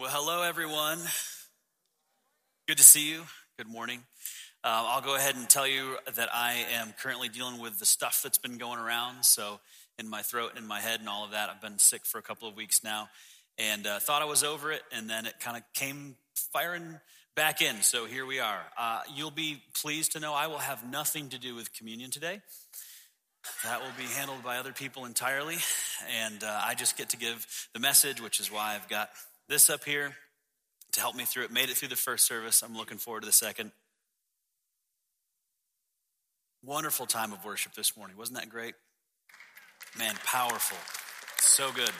Well, hello, everyone. Good to see you. Good morning. I'll go ahead and tell you that I am currently dealing with the stuff that's been going around. So in my throat and in my head and all of that, I've been sick for a couple of weeks now and thought I was over it. And then it kind of came firing back in. So here we are. You'll be pleased to know I will have nothing to do with communion today. That will be handled by other people entirely. And I just get to give the message, which is why I've got this up here to help me through it. Made it through the first service. I'm looking forward to the second. Wonderful time of worship this morning. Wasn't that great? Man, powerful. So good.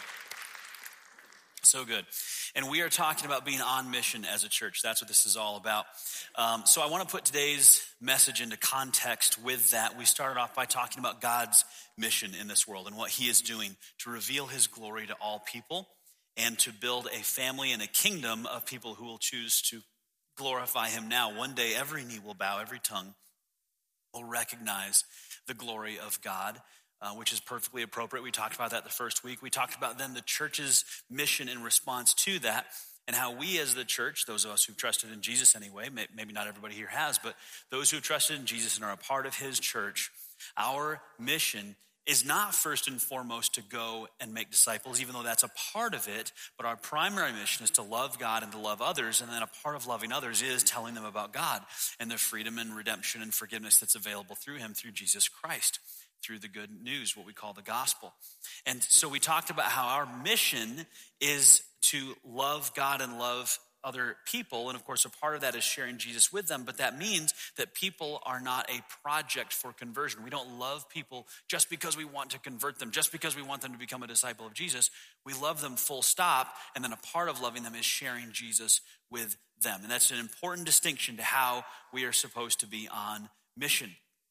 So good. And we are talking about being on mission as a church. That's what this is all about. So I want to put today's message into context with that. We started off by talking about God's mission in this world and what he is doing to reveal his glory to all people and to build a family and a kingdom of people who will choose to glorify him now. One day, every knee will bow, every tongue will recognize the glory of God, which is perfectly appropriate. We talked about that the first week. We talked about then the church's mission in response to that and how we as the church, those of us who've trusted in Jesus anyway, maybe not everybody here has, but those who've trusted in Jesus and are a part of his church, our mission is not first and foremost to go and make disciples, even though that's a part of it, but our primary mission is to love God and to love others, and then a part of loving others is telling them about God and the freedom and redemption and forgiveness that's available through him, through Jesus Christ, through the good news, what we call the gospel. And so we talked about how our mission is to love God and love other people, and of course a part of that is sharing Jesus with them, but that means that people are not a project for conversion. We don't love people just because we want to convert them, just because we want them to become a disciple of Jesus. We love them full stop, and then a part of loving them is sharing Jesus with them. And that's an important distinction to how we are supposed to be on mission.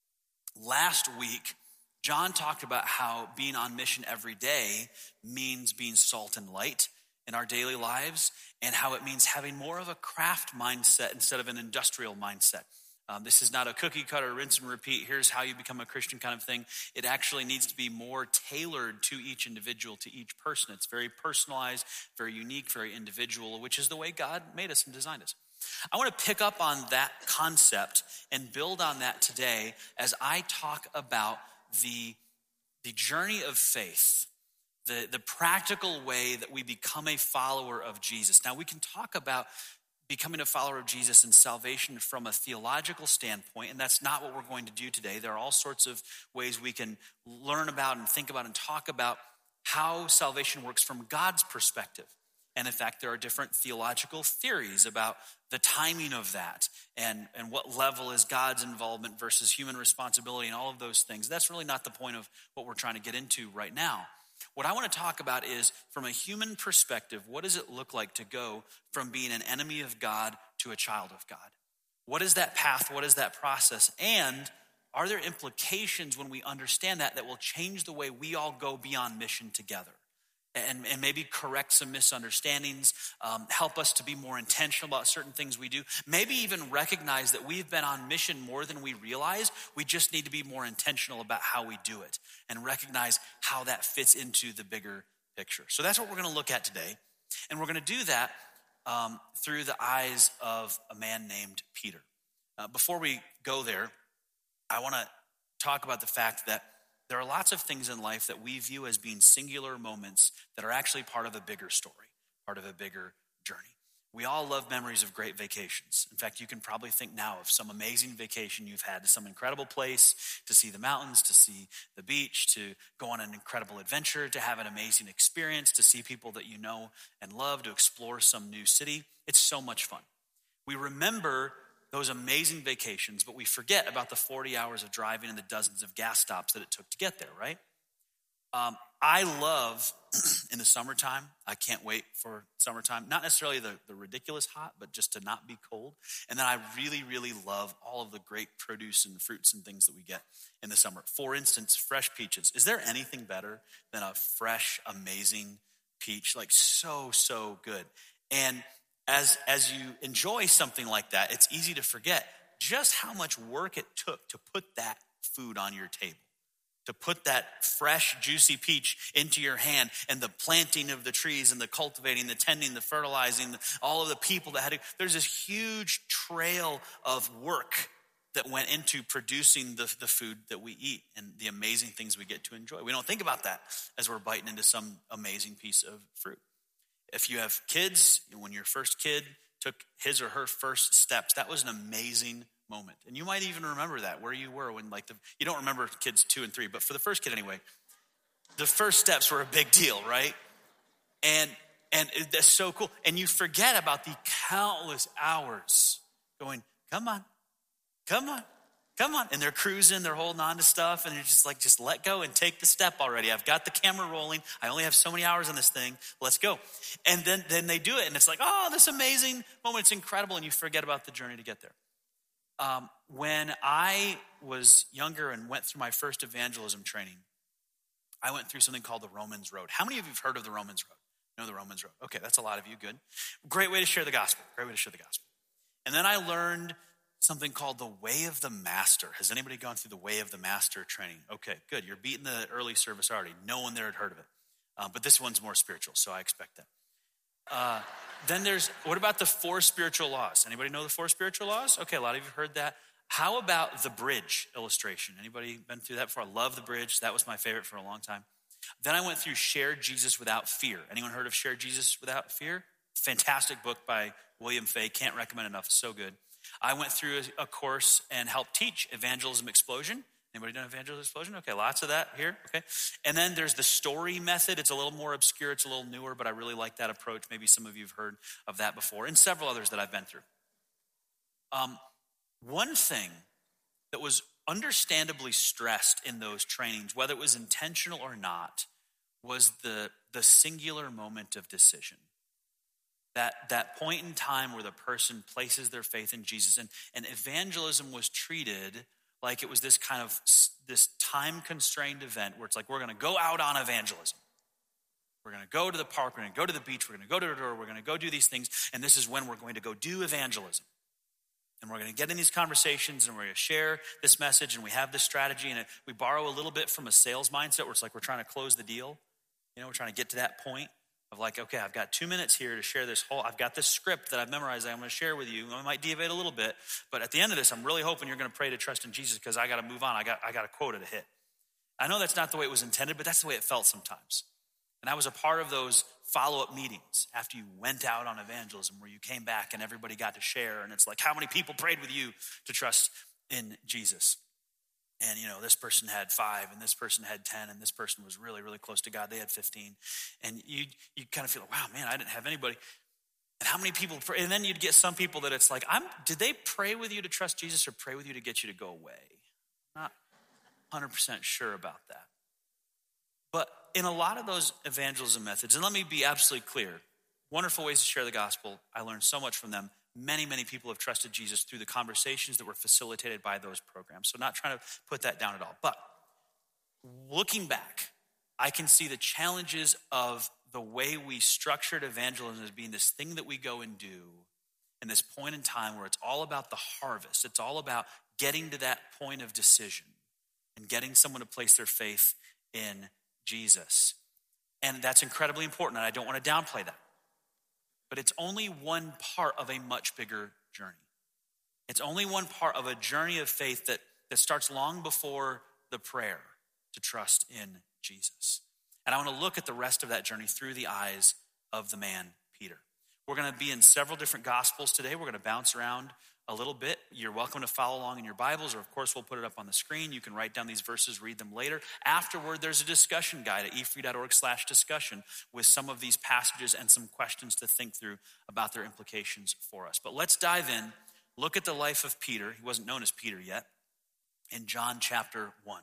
Last week, John talked about how being on mission every day means being salt and light in our daily lives, and how it means having more of a craft mindset instead of an industrial mindset. This is not a cookie cutter, rinse and repeat, here's how you become a Christian kind of thing. It actually needs to be more tailored to each individual, to each person. It's very personalized, very unique, very individual, which is the way God made us and designed us. I want to pick up on that concept and build on that today as I talk about the journey of faith. The practical way that we become a follower of Jesus. Now, we can talk about becoming a follower of Jesus and salvation from a theological standpoint, and that's not what we're going to do today. There are all sorts of ways we can learn about and think about and talk about how salvation works from God's perspective. And in fact, there are different theological theories about the timing of that and what level is God's involvement versus human responsibility and all of those things. That's really not the point of what we're trying to get into right now. What I want to talk about is, from a human perspective, what does it look like to go from being an enemy of God to a child of God? What is that path? What is that process? And are there implications when we understand that will change the way we all go beyond mission together? And maybe correct some misunderstandings, help us to be more intentional about certain things we do. Maybe even recognize that we've been on mission more than we realize. We just need to be more intentional about how we do it and recognize how that fits into the bigger picture. So that's what we're going to look at today. And we're going to do that through the eyes of a man named Peter. Before we go there, I want to talk about the fact that there are lots of things in life that we view as being singular moments that are actually part of a bigger story, part of a bigger journey. We all love memories of great vacations. In fact, you can probably think now of some amazing vacation you've had to some incredible place, to see the mountains, to see the beach, to go on an incredible adventure, to have an amazing experience, to see people that you know and love, to explore some new city. It's so much fun. We remember those amazing vacations, but we forget about the 40 hours of driving and the dozens of gas stops that it took to get there, right? I love, in the summertime, I can't wait for summertime, not necessarily the ridiculous hot, but just to not be cold. And then I really, really love all of the great produce and fruits and things that we get in the summer. For instance, fresh peaches. Is there anything better than a fresh, amazing peach? Like so good. And as you enjoy something like that, it's easy to forget just how much work it took to put that food on your table. to put that fresh, juicy peach into your hand, and the planting of the trees and the cultivating, the tending, the fertilizing, all of the people that had to, there's this huge trail of work that went into producing the food that we eat and the amazing things we get to enjoy. We don't think about that as we're biting into some amazing piece of fruit. If you have kids, when your first kid took his or her first steps, that was an amazing moment. And you might even remember that, where you were when you don't remember kids 2 and 3, but for the first kid anyway, the first steps were a big deal, right? And that's so cool. And you forget about the countless hours going, come on. And they're cruising, they're holding on to stuff, and you're just like, just let go and take the step already. I've got the camera rolling. I only have so many hours on this thing. Let's go. And then they do it, and it's like, oh, this amazing moment. It's incredible, and you forget about the journey to get there. When I was younger and went through my first evangelism training, I went through something called the Romans Road. How many of you have heard of the Romans Road? Know the Romans Road? Okay, that's a lot of you. Good. Great way to share the gospel. And then I learned something called the Way of the Master. Has anybody gone through the Way of the Master training? Okay, good. You're beating the early service already. No one there had heard of it. But this one's more spiritual, so I expect that. Then what about the 4 spiritual laws? Anybody know the 4 spiritual laws? Okay, a lot of you have heard that. How about the bridge illustration? Anybody been through that before? I love the bridge. That was my favorite for a long time. Then I went through Share Jesus Without Fear. Anyone heard of Share Jesus Without Fear? Fantastic book by William Fay. Can't recommend enough. It's so good. I went through a course and helped teach Evangelism Explosion. Anybody done Evangelism Explosion? Okay, lots of that here. Okay. And then there's the story method. It's a little more obscure. It's a little newer, but I really like that approach. Maybe some of you have heard of that before, and several others that I've been through. One thing that was understandably stressed in those trainings, whether it was intentional or not, was the singular moment of decision. That point in time where the person places their faith in Jesus. And evangelism was treated like it was this kind of this time-constrained event where it's like, we're going to go out on evangelism. We're going to go to the park, we're going to go to the beach, we're going to go to the door, we're going to go do these things, and this is when we're going to go do evangelism. And we're going to get in these conversations, and we're going to share this message, and we have this strategy, and we borrow a little bit from a sales mindset where it's like we're trying to close the deal. We're trying to get to that point of like, okay, I've got 2 minutes here to share I've got this script that I've memorized that I'm going to share with you. I might deviate a little bit, but at the end of this, I'm really hoping you're going to pray to trust in Jesus because I got to move on. I got a quota to hit. I know that's not the way it was intended, but that's the way it felt sometimes. And I was a part of those follow-up meetings after you went out on evangelism where you came back and everybody got to share. And it's like, how many people prayed with you to trust in Jesus? And, this person had 5 and this person had 10 and this person was really, really close to God. They had 15. And you kind of feel like, wow, man, I didn't have anybody. And how many people pray? And then you'd get some people that it's like, did they pray with you to trust Jesus or pray with you to get you to go away? Not 100% sure about that. But in a lot of those evangelism methods, and let me be absolutely clear, wonderful ways to share the gospel. I learned so much from them. Many, many people have trusted Jesus through the conversations that were facilitated by those programs. So not trying to put that down at all. But looking back, I can see the challenges of the way we structured evangelism as being this thing that we go and do in this point in time where it's all about the harvest. It's all about getting to that point of decision and getting someone to place their faith in Jesus. And that's incredibly important, and I don't want to downplay that. But it's only one part of a much bigger journey. It's only one part of a journey of faith that starts long before the prayer to trust in Jesus. And I want to look at the rest of that journey through the eyes of the man, Peter. We're going to be in several different gospels today. We're going to bounce around a little bit. You're welcome to follow along in your Bibles, or of course we'll put it up on the screen. You can write down these verses, read them later. Afterward, there's a discussion guide at efree.org/discussion with some of these passages and some questions to think through about their implications for us. But let's dive in, look at the life of Peter. He wasn't known as Peter yet. In John chapter 1.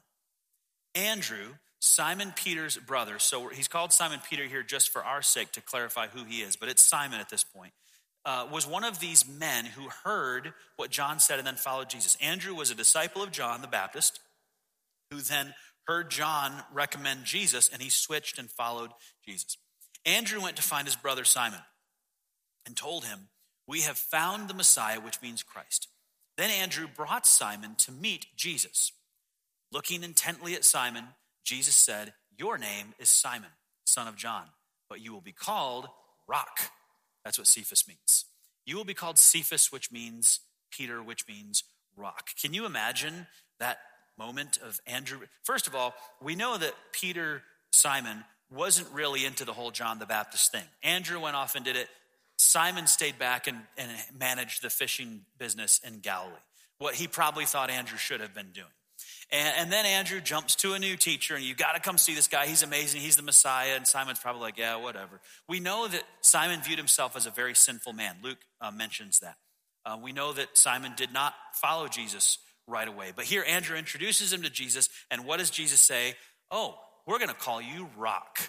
Andrew, Simon Peter's brother, so he's called Simon Peter here just for our sake to clarify who he is, but it's Simon at this point. Was one of these men who heard what John said and then followed Jesus. Andrew was a disciple of John the Baptist who then heard John recommend Jesus, and he switched and followed Jesus. Andrew went to find his brother Simon and told him, "We have found the Messiah," which means Christ. Then Andrew brought Simon to meet Jesus. Looking intently at Simon, Jesus said, "Your name is Simon, son of John, but you will be called Rock." That's what Cephas means. You will be called Cephas, which means Peter, which means rock. Can you imagine that moment of Andrew? First of all, we know that Peter, Simon, wasn't really into the whole John the Baptist thing. Andrew went off and did it. Simon stayed back and managed the fishing business in Galilee, what he probably thought Andrew should have been doing. And then Andrew jumps to a new teacher, and you got to come see this guy. He's amazing. He's the Messiah. And Simon's probably like, yeah, whatever. We know that Simon viewed himself as a very sinful man. Luke mentions that. We know that Simon did not follow Jesus right away. But here Andrew introduces him to Jesus, and what does Jesus say? "Oh, we're going to call you Rock."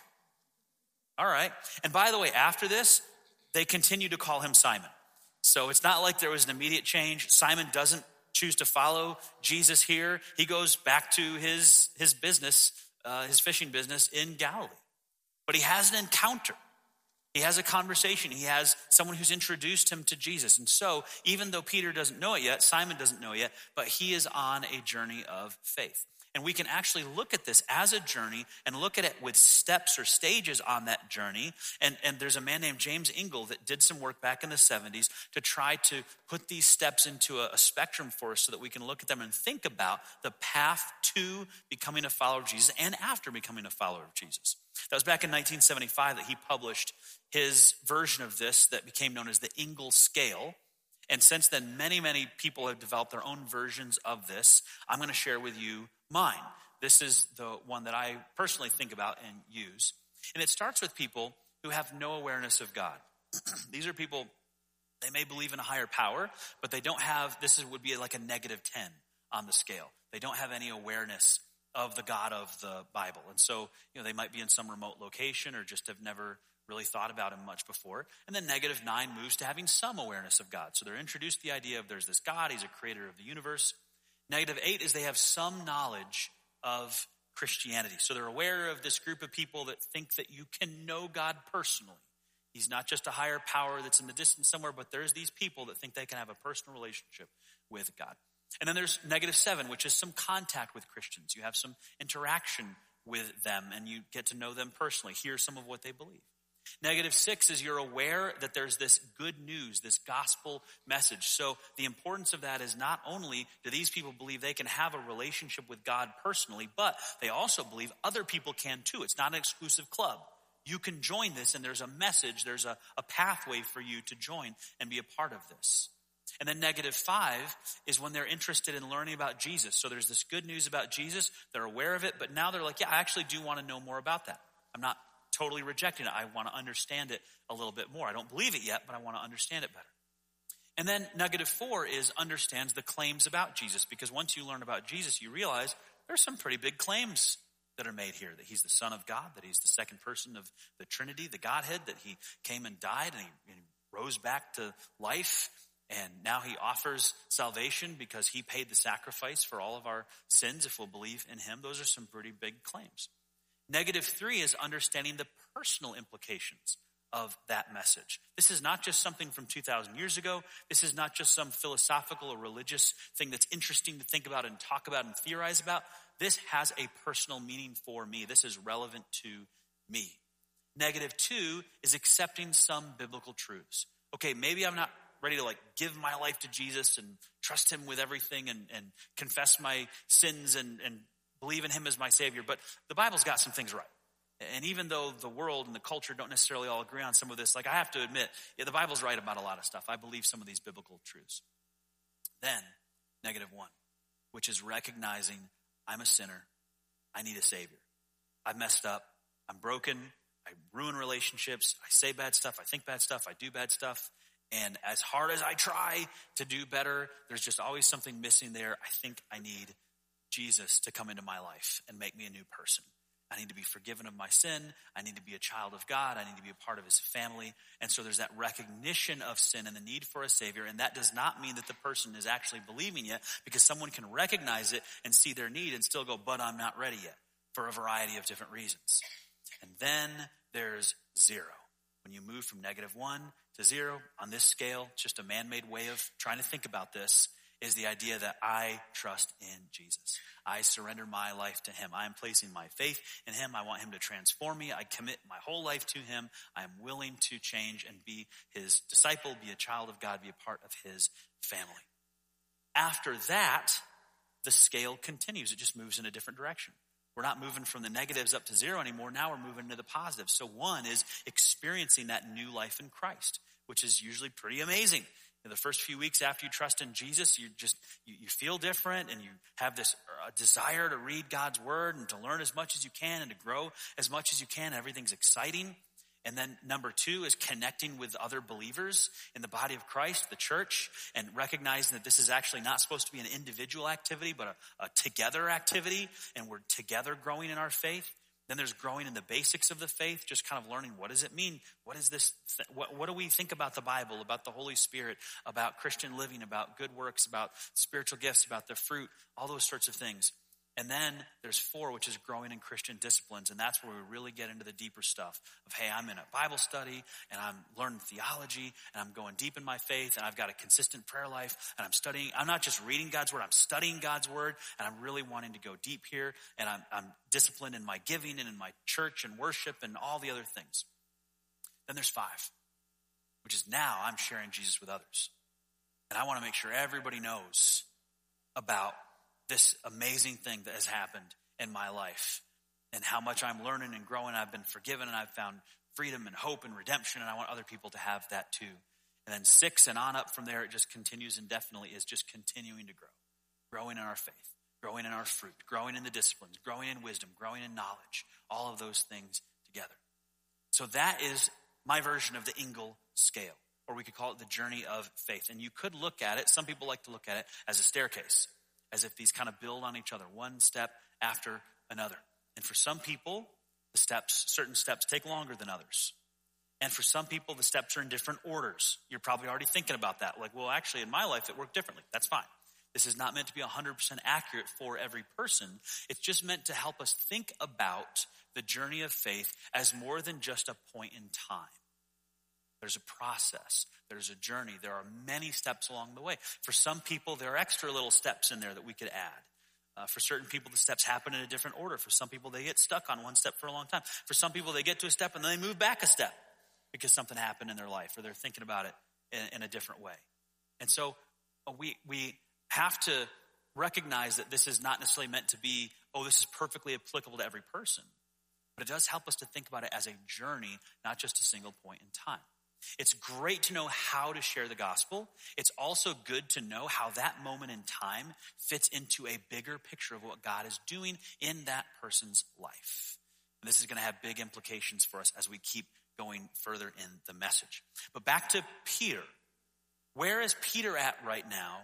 All right. And by the way, after this, they continue to call him Simon. So it's not like there was an immediate change. Simon doesn't choose to follow Jesus here. He goes back to his business, his fishing business in Galilee. But he has an encounter. He has a conversation. He has someone who's introduced him to Jesus. And so even though Peter doesn't know it yet, Simon doesn't know it yet, but he is on a journey of faith. And we can actually look at this as a journey and look at it with steps or stages on that journey. And there's a man named James Ingle that did some work back in the 70s to try to put these steps into a spectrum for us so that we can look at them and think about the path to becoming a follower of Jesus and after becoming a follower of Jesus. That was back in 1975 that he published his version of this that became known as the Ingle Scale. And since then, many, many people have developed their own versions of this. I'm going to share with you mine. This is the one that I personally think about and use. And it starts with people who have no awareness of God. These are people, they may believe in a higher power, but they don't have, would be like a negative 10 on the scale. They don't have any awareness of the God of the Bible. And so, they might be in some remote location or just have never really thought about him much before. And then negative 9 moves to having some awareness of God. So they're introduced to the idea of there's this God, he's a creator of the universe. Negative 8 is they have some knowledge of Christianity. So they're aware of this group of people that think that you can know God personally. He's not just a higher power that's in the distance somewhere, but there's these people that think they can have a personal relationship with God. And then there's negative 7, which is some contact with Christians. You have some interaction with them and you get to know them personally, hear some of what they believe. Negative 6 is you're aware that there's this good news, this gospel message. So the importance of that is not only do these people believe they can have a relationship with God personally, but they also believe other people can too. It's not an exclusive club. You can join this and there's a message, there's a pathway for you to join and be a part of this. And then negative 5 is when they're interested in learning about Jesus. So there's this good news about Jesus, they're aware of it, but now they're like, yeah, I actually do want to know more about that. I'm not totally rejecting it. I want to understand it a little bit more. I don't believe it yet, but I want to understand it better. And then negative 4 is understands the claims about Jesus, because once you learn about Jesus, you realize there's some pretty big claims that are made here, that he's the Son of God, that he's the second person of the Trinity, the Godhead, that he came and died and he rose back to life, and now he offers salvation because he paid the sacrifice for all of our sins if we'll believe in him. Those are some pretty big claims. Negative 3 is understanding the personal implications of that message. This is not just something from 2,000 years ago. This is not just some philosophical or religious thing that's interesting to think about and talk about and theorize about. This has a personal meaning for me. This is relevant to me. Negative 2 is accepting some biblical truths. Okay, maybe I'm not ready to give my life to Jesus and trust him with everything and confess my sins and believe in him as my Savior, but the Bible's got some things right. And even though the world and the culture don't necessarily all agree on some of this, I have to admit, the Bible's right about a lot of stuff. I believe some of these biblical truths. Then, negative 1, which is recognizing I'm a sinner. I need a Savior. I've messed up. I'm broken. I ruin relationships. I say bad stuff. I think bad stuff. I do bad stuff. And as hard as I try to do better, there's just always something missing there. I think I need Jesus to come into my life and make me a new person. I need to be forgiven of my sin. I need to be a child of God. I need to be a part of his family. And so there's that recognition of sin and the need for a Savior. And that does not mean that the person is actually believing yet, because someone can recognize it and see their need and still go, but I'm not ready yet, for a variety of different reasons. And then there's 0. When you move from negative 1 to 0 on this scale, it's just a man-made way of trying to think about this. is the idea that I trust in Jesus. I surrender my life to him. I am placing my faith in him. I want him to transform me. I commit my whole life to him. I am willing to change and be his disciple, be a child of God, be a part of his family. After that, the scale continues. It just moves in a different direction. We're not moving from the negatives up to zero anymore. Now we're moving to the positives. So one is experiencing that new life in Christ, which is usually pretty amazing. The first few weeks after you trust in Jesus, you feel different, and you have this desire to read God's word and to learn as much as you can and to grow as much as you can. Everything's exciting. And then number two is connecting with other believers in the body of Christ, the church, and recognizing that this is actually not supposed to be an individual activity, but a together activity, and we're together growing in our faith. Then there's growing in the basics of the faith, just kind of learning, what does it mean? What is this? What do we think about the Bible, about the Holy Spirit, about Christian living, about good works, about spiritual gifts, about the fruit, all those sorts of things. And then there's four, which is growing in Christian disciplines. And that's where we really get into the deeper stuff of, hey, I'm in a Bible study and I'm learning theology and I'm going deep in my faith and I've got a consistent prayer life and I'm studying. I'm not just reading God's word, I'm studying God's word, and I'm really wanting to go deep here, and I'm disciplined in my giving and in my church and worship and all the other things. Then there's five, which is now I'm sharing Jesus with others. And I want to make sure everybody knows about this amazing thing that has happened in my life and how much I'm learning and growing. I've been forgiven and I've found freedom and hope and redemption, and I want other people to have that too. And then 6 and on up from there, it just continues indefinitely, is just continuing to grow. Growing in our faith, growing in our fruit, growing in the disciplines, growing in wisdom, growing in knowledge, all of those things together. So that is my version of the Engel scale, or we could call it the journey of faith. And you could look at it, some people like to look at it as a staircase, as if these kind of build on each other, one step after another. And for some people, certain steps take longer than others. And for some people, the steps are in different orders. You're probably already thinking about that. Like, well, actually, in my life, it worked differently. That's fine. This is not meant to be 100% accurate for every person. It's just meant to help us think about the journey of faith as more than just a point in time. There's a process. There's a journey. There are many steps along the way. For some people, there are extra little steps in there that we could add. For certain people, the steps happen in a different order. For some people, they get stuck on one step for a long time. For some people, they get to a step and then they move back a step because something happened in their life, or they're thinking about it in a different way. And so we have to recognize that this is not necessarily meant to be, this is perfectly applicable to every person. But it does help us to think about it as a journey, not just a single point in time. It's great to know how to share the gospel. It's also good to know how that moment in time fits into a bigger picture of what God is doing in that person's life. And this is going to have big implications for us as we keep going further in the message. But back to Peter. Where is Peter at right now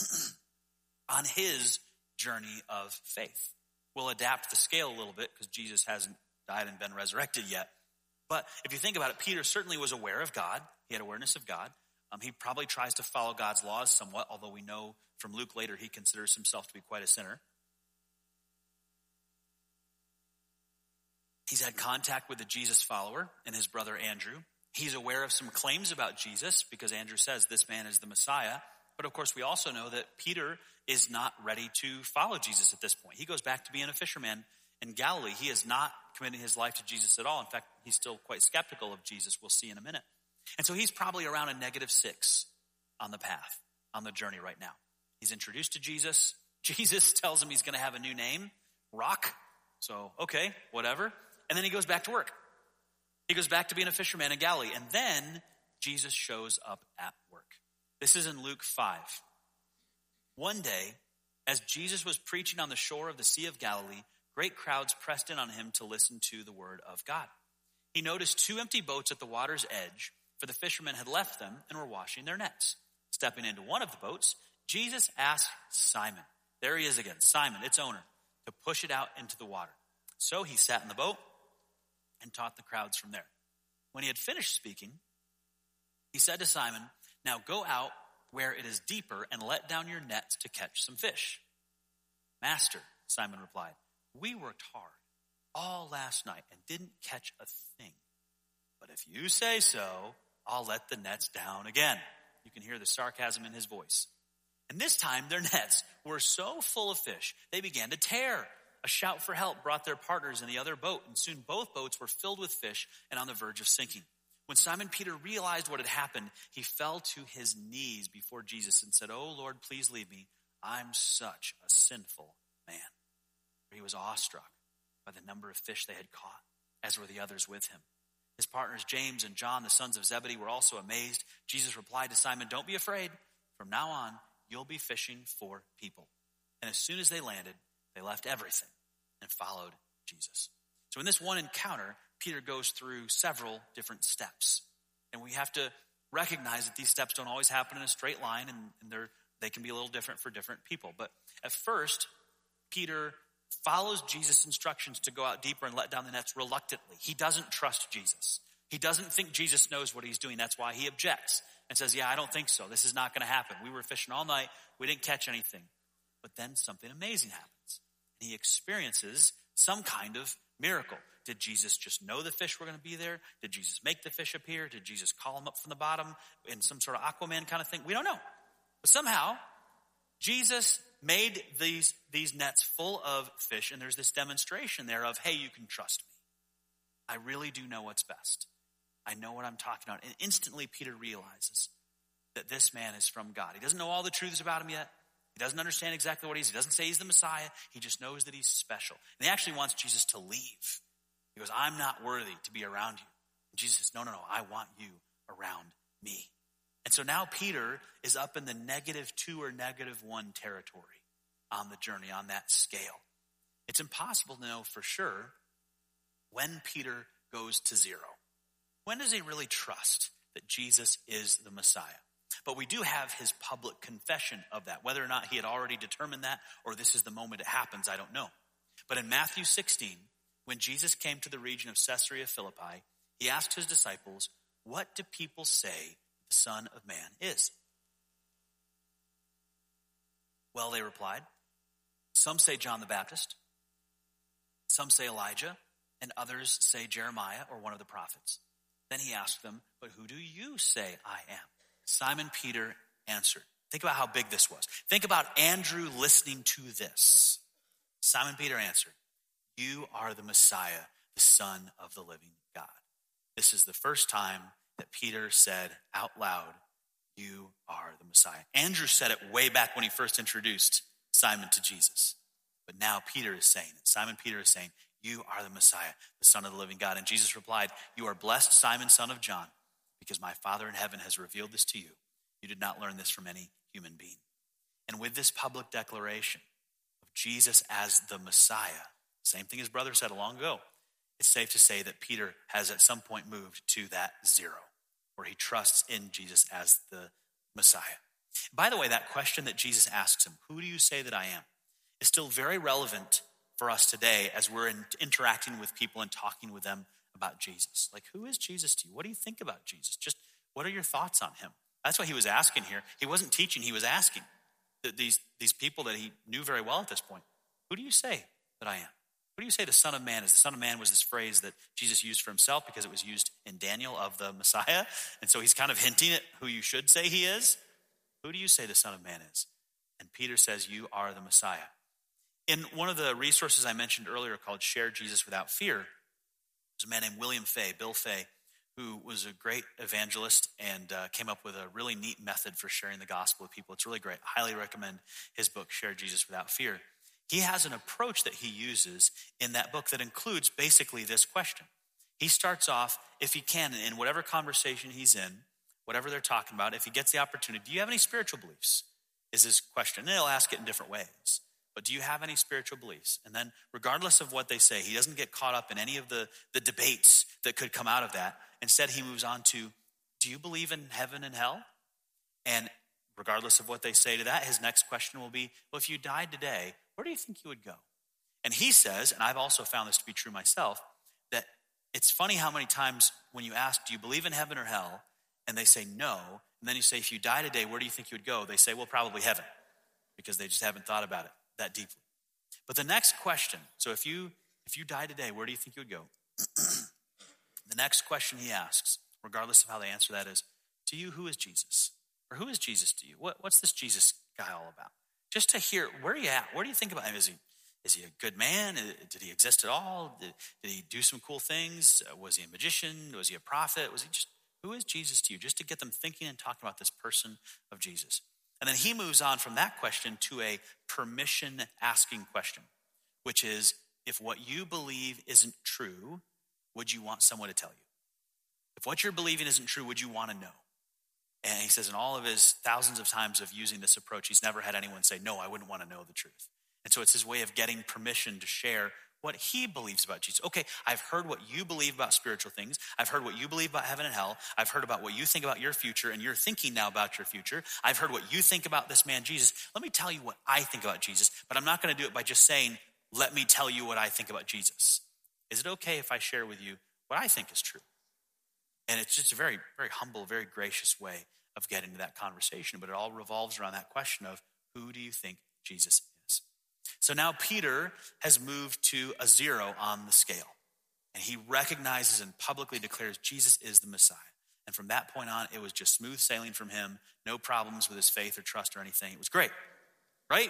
on his journey of faith? We'll adapt the scale a little bit because Jesus hasn't died and been resurrected yet. But if you think about it, Peter certainly was aware of God. He had awareness of God. He probably tries to follow God's laws somewhat, although we know from Luke later he considers himself to be quite a sinner. He's had contact with the Jesus follower and his brother Andrew. He's aware of some claims about Jesus because Andrew says this man is the Messiah. But of course, we also know that Peter is not ready to follow Jesus at this point. He goes back to being a fisherman in Galilee. He is not committing his life to Jesus at all. In fact, he's still quite skeptical of Jesus. We'll see in a minute. And so he's probably around a -6 on the path, on the journey right now. He's introduced to Jesus. Jesus tells him he's going to have a new name, Rock. So, okay, whatever. And then he goes back to work. He goes back to being a fisherman in Galilee. And then Jesus shows up at work. This is in Luke 5. One day, as Jesus was preaching on the shore of the Sea of Galilee, great crowds pressed in on him to listen to the word of God. He noticed 2 empty boats at the water's edge, for the fishermen had left them and were washing their nets. Stepping into one of the boats, Jesus asked Simon, there he is again, Simon, its owner, to push it out into the water. So he sat in the boat and taught the crowds from there. When he had finished speaking, he said to Simon, now go out where it is deeper and let down your nets to catch some fish. Master, Simon replied, we worked hard all last night and didn't catch a thing. But if you say so, I'll let the nets down again. You can hear the sarcasm in his voice. And this time, their nets were so full of fish, they began to tear. A shout for help brought their partners in the other boat, and soon both boats were filled with fish and on the verge of sinking. When Simon Peter realized what had happened, he fell to his knees before Jesus and said, "Oh, Lord, please leave me. I'm such a sinful man." He was awestruck by the number of fish they had caught, as were the others with him. His partners James and John, the sons of Zebedee, were also amazed. Jesus replied to Simon, "Don't be afraid. From now on, you'll be fishing for people." And as soon as they landed, they left everything and followed Jesus. So in this one encounter, Peter goes through several different steps. And we have to recognize that these steps don't always happen in a straight line, and they can be a little different for different people. But at first, Peter follows Jesus' instructions to go out deeper and let down the nets reluctantly. He doesn't trust Jesus. He doesn't think Jesus knows what he's doing. That's why he objects and says, "Yeah, I don't think so. This is not going to happen. We were fishing all night. We didn't catch anything." But then something amazing happens. He experiences some kind of miracle. Did Jesus just know the fish were going to be there? Did Jesus make the fish appear? Did Jesus call them up from the bottom in some sort of Aquaman kind of thing? We don't know. But somehow, Jesus made these nets full of fish, and there's this demonstration there of, hey, you can trust me. I really do know what's best. I know what I'm talking about. And instantly, Peter realizes that this man is from God. He doesn't know all the truths about him yet. He doesn't understand exactly what he is. He doesn't say he's the Messiah. He just knows that he's special. And he actually wants Jesus to leave. He goes, "I'm not worthy to be around you." And Jesus says, no, I want you around me. And so now Peter is up in the -2 or -1 territory on the journey, on that scale. It's impossible to know for sure when Peter goes to 0. When does he really trust that Jesus is the Messiah? But we do have his public confession of that. Whether or not he had already determined that or this is the moment it happens, I don't know. But in Matthew 16, when Jesus came to the region of Caesarea Philippi, he asked his disciples, "What do people say the Son of Man is?" "Well," they replied, "some say John the Baptist, some say Elijah, and others say Jeremiah or one of the prophets." Then he asked them, "But who do you say I am?" Simon Peter answered. Think about how big this was. Think about Andrew listening to this. Simon Peter answered, "You are the Messiah, the Son of the living God." This is the first time that Peter said out loud, "You are the Messiah." Andrew said it way back when he first introduced Simon to Jesus. But now Peter is saying it. Simon Peter is saying, "You are the Messiah, the Son of the living God." And Jesus replied, "You are blessed, Simon, son of John, because my Father in heaven has revealed this to you. You did not learn this from any human being." And with this public declaration of Jesus as the Messiah, same thing his brother said long ago, it's safe to say that Peter has at some point moved to that 0, where he trusts in Jesus as the Messiah. By the way, that question that Jesus asks him, "Who do you say that I am?" is still very relevant for us today as we're interacting with people and talking with them about Jesus. Like, who is Jesus to you? What do you think about Jesus? Just what are your thoughts on him? That's what he was asking here. He wasn't teaching, he was asking these people that he knew very well at this point. Who do you say that I am? What do you say the Son of Man is? The Son of Man was this phrase that Jesus used for himself because it was used in Daniel of the Messiah. And so he's kind of hinting at who you should say he is. Who do you say the Son of Man is? And Peter says, "You are the Messiah." In one of the resources I mentioned earlier called Share Jesus Without Fear, there's a man named William Fay, Bill Fay, who was a great evangelist and came up with a really neat method for sharing the gospel with people. It's really great. I highly recommend his book, Share Jesus Without Fear. He has an approach that he uses in that book that includes basically this question. He starts off, if he can, in whatever conversation he's in, whatever they're talking about, if he gets the opportunity, "Do you have any spiritual beliefs?" is his question. And he'll ask it in different ways. But do you have any spiritual beliefs? And then regardless of what they say, he doesn't get caught up in any of the debates that could come out of that. Instead, he moves on to, "Do you believe in heaven and hell?" And regardless of what they say to that, his next question will be, "Well, if you died today, where do you think you would go?" And he says, and I've also found this to be true myself, that it's funny how many times when you ask, "Do you believe in heaven or hell?" and they say no, and then you say, "If you die today, where do you think you would go?" They say, "Well, probably heaven," because they just haven't thought about it that deeply. But the next question, so if you die today, where do you think you would go? The next question he asks, regardless of how they answer that, is, "To you, who is Jesus?" Or who is Jesus to you? What's this Jesus guy all about? Just to hear, where are you at? What do you think about him? Is he a good man? Did he exist at all? Did he do some cool things? Was he a magician? Was he a prophet? Who is Jesus to you? Just to get them thinking and talking about this person of Jesus. And then he moves on from that question to a permission asking question, which is, if what you believe isn't true, would you want someone to tell you? If what you're believing isn't true, would you want to know? And he says in all of his thousands of times of using this approach, he's never had anyone say, no, I wouldn't want to know the truth. And so it's his way of getting permission to share what he believes about Jesus. Okay, I've heard what you believe about spiritual things. I've heard what you believe about heaven and hell. I've heard about what you think about your future, and you're thinking now about your future. I've heard what you think about this man, Jesus. Let me tell you what I think about Jesus, but I'm not going to do it by just saying, let me tell you what I think about Jesus. Is it okay if I share with you what I think is true? And it's just a very, very humble, very gracious way of getting to that conversation, but it all revolves around that question of, who do you think Jesus is? So now Peter has moved to a 0 on the scale, and he recognizes and publicly declares Jesus is the Messiah. And from that point on, it was just smooth sailing from him, no problems with his faith or trust or anything. It was great, right?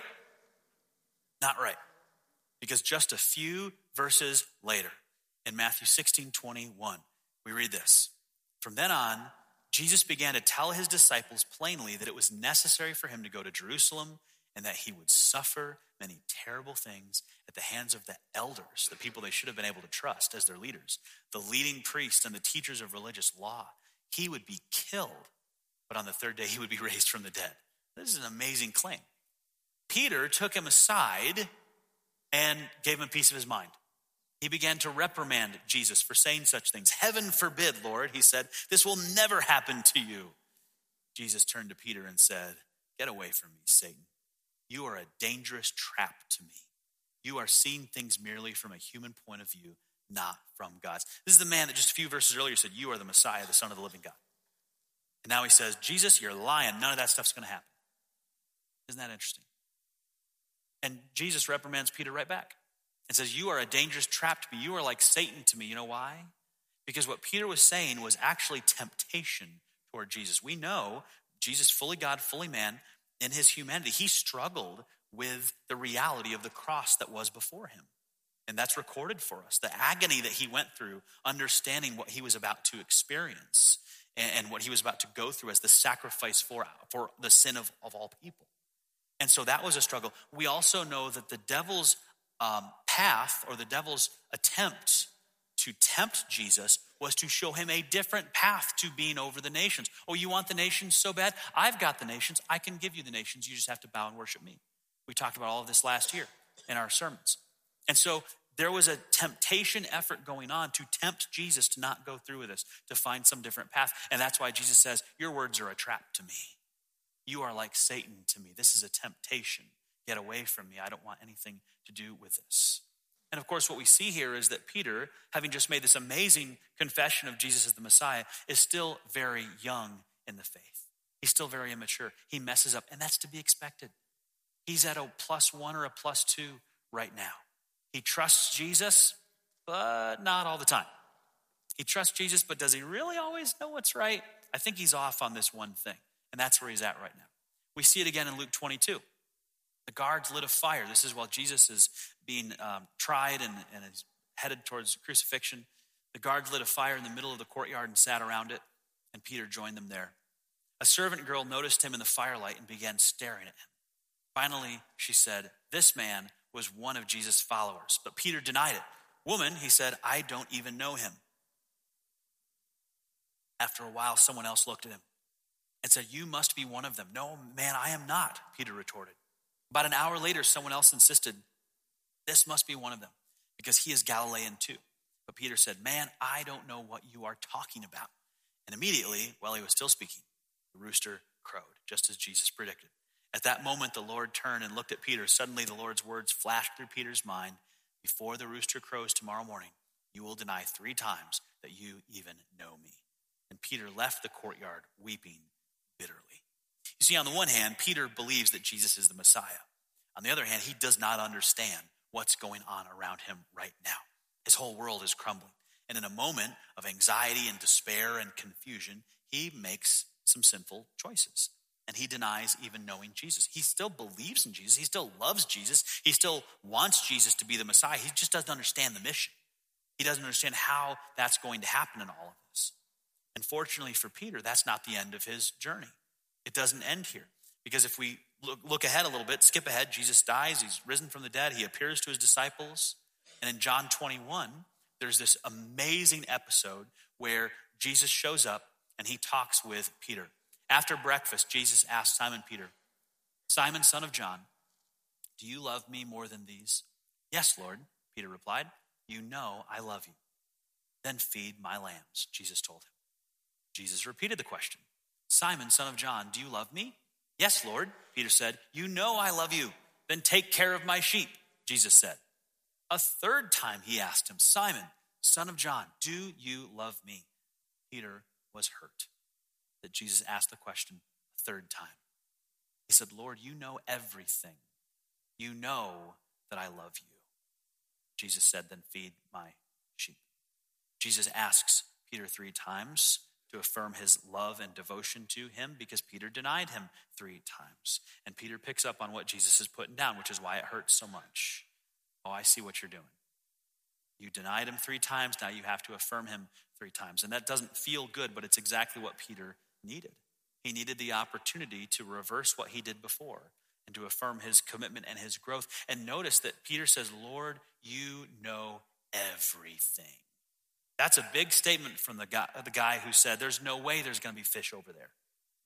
Not right. Because just a few verses later, in Matthew 16:21, we read this. From then on, Jesus began to tell his disciples plainly that it was necessary for him to go to Jerusalem and that he would suffer many terrible things at the hands of the elders, the people they should have been able to trust as their leaders, the leading priests and the teachers of religious law. He would be killed, but on the third day he would be raised from the dead. This is an amazing claim. Peter took him aside and gave him a piece of his mind. He began to reprimand Jesus for saying such things. Heaven forbid, Lord, he said, this will never happen to you. Jesus turned to Peter and said, get away from me, Satan. You are a dangerous trap to me. You are seeing things merely from a human point of view, not from God's. This is the man that just a few verses earlier said, you are the Messiah, the Son of the living God. And now he says, Jesus, you're lying. None of that stuff's going to happen. Isn't that interesting? And Jesus reprimands Peter right back and says, you are a dangerous trap to me. You are like Satan to me. You know why? Because what Peter was saying was actually temptation toward Jesus. We know Jesus, fully God, fully man, in his humanity, he struggled with the reality of the cross that was before him. And that's recorded for us. The agony that he went through, understanding what he was about to experience and what he was about to go through as the sacrifice for the sin of all people. And so that was a struggle. We also know that the devil's path, or the devil's attempt to tempt Jesus, was to show him a different path to being over the nations. Oh, you want the nations so bad? I've got the nations. I can give you the nations. You just have to bow and worship me. We talked about all of this last year in our sermons. And so there was a temptation effort going on to tempt Jesus to not go through with this, to find some different path. And that's why Jesus says, your words are a trap to me. You are like Satan to me. This is a temptation. Get away from me. I don't want anything to do with this. And of course, what we see here is that Peter, having just made this amazing confession of Jesus as the Messiah, is still very young in the faith. He's still very immature. He messes up, and that's to be expected. He's at a +1 or a +2 right now. He trusts Jesus, but not all the time. He trusts Jesus, but does he really always know what's right? I think he's off on this one thing, and that's where he's at right now. We see it again in Luke 22. The guards lit a fire. This is while Jesus is being tried and is headed towards crucifixion. The guards lit a fire in the middle of the courtyard and sat around it, and Peter joined them there. A servant girl noticed him in the firelight and began staring at him. Finally, she said, this man was one of Jesus' followers. But Peter denied it. Woman, he said, I don't even know him. After a while, someone else looked at him and said, you must be one of them. No, man, I am not, Peter retorted. About an hour later, someone else insisted, this must be one of them, because he is Galilean too. But Peter said, man, I don't know what you are talking about. And immediately, while he was still speaking, the rooster crowed, just as Jesus predicted. At that moment, the Lord turned and looked at Peter. Suddenly, the Lord's words flashed through Peter's mind. Before the rooster crows tomorrow morning, you will deny 3 times that you even know me. And Peter left the courtyard weeping bitterly. You see, on the one hand, Peter believes that Jesus is the Messiah. On the other hand, he does not understand what's going on around him right now. His whole world is crumbling. And in a moment of anxiety and despair and confusion, he makes some sinful choices. And he denies even knowing Jesus. He still believes in Jesus. He still loves Jesus. He still wants Jesus to be the Messiah. He just doesn't understand the mission. He doesn't understand how that's going to happen in all of this. And fortunately for Peter, that's not the end of his journey. It doesn't end here. Because if we look ahead a little bit, skip ahead, Jesus dies, he's risen from the dead, he appears to his disciples. And in John 21, there's this amazing episode where Jesus shows up and he talks with Peter. After breakfast, Jesus asked Simon Peter, "Simon, son of John, do you love me more than these?" "Yes, Lord," Peter replied. "You know I love you." "Then feed my lambs," Jesus told him. Jesus repeated the question. "Simon, son of John, do you love me?" "Yes, Lord," Peter said. "You know I love you." "Then take care of my sheep," Jesus said. A third time he asked him, "Simon, son of John, do you love me?" Peter was hurt that Jesus asked the question a third time. He said, "Lord, you know everything. You know that I love you." Jesus said, "Then feed my sheep." Jesus asks Peter 3 times to affirm his love and devotion to him because Peter denied him 3 times. And Peter picks up on what Jesus is putting down, which is why it hurts so much. "Oh, I see what you're doing. You denied him 3 times, now you have to affirm him 3 times. And that doesn't feel good, but it's exactly what Peter needed. He needed the opportunity to reverse what he did before and to affirm his commitment and his growth. And notice that Peter says, "Lord, you know everything." That's a big statement from the guy who said, "There's no way there's going to be fish over there.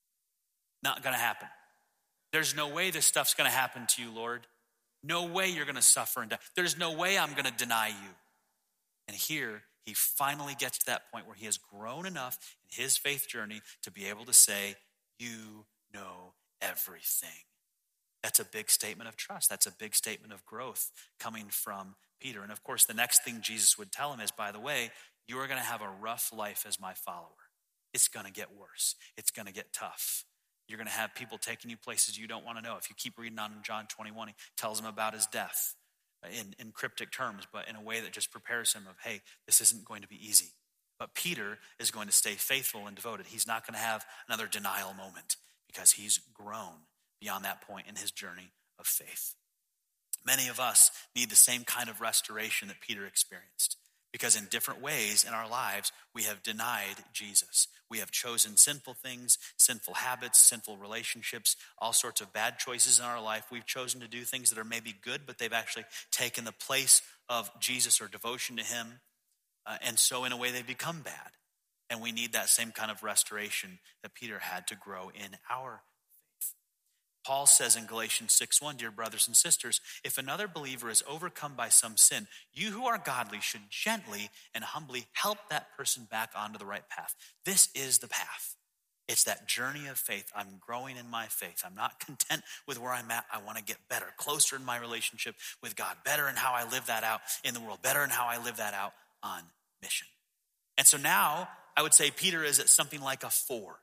Not going to happen. There's no way this stuff's going to happen to you, Lord. No way you're going to suffer and die. There's no way I'm going to deny you." And here, he finally gets to that point where he has grown enough in his faith journey to be able to say, "You know everything." That's a big statement of trust. That's a big statement of growth coming from Peter. And of course, the next thing Jesus would tell him is, by the way, you are going to have a rough life as my follower. It's going to get worse. It's going to get tough. You're going to have people taking you places you don't want to know. If you keep reading on in John 21, he tells him about his death in cryptic terms, but in a way that just prepares him of, hey, this isn't going to be easy. But Peter is going to stay faithful and devoted. He's not going to have another denial moment because he's grown beyond that point in his journey of faith. Many of us need the same kind of restoration that Peter experienced because in different ways in our lives, we have denied Jesus. We have chosen sinful things, sinful habits, sinful relationships, all sorts of bad choices in our life. We've chosen to do things that are maybe good, but they've actually taken the place of Jesus or devotion to him. And so in a way, they become bad. And we need that same kind of restoration that Peter had to grow in our faith. Paul says in Galatians 6:1, "Dear brothers and sisters, if another believer is overcome by some sin, you who are godly should gently and humbly help that person back onto the right path." This is the path. It's that journey of faith. I'm growing in my faith. I'm not content with where I'm at. I want to get better, closer in my relationship with God, better in how I live that out in the world, better in how I live that out on mission. And so now I would say Peter is at something like a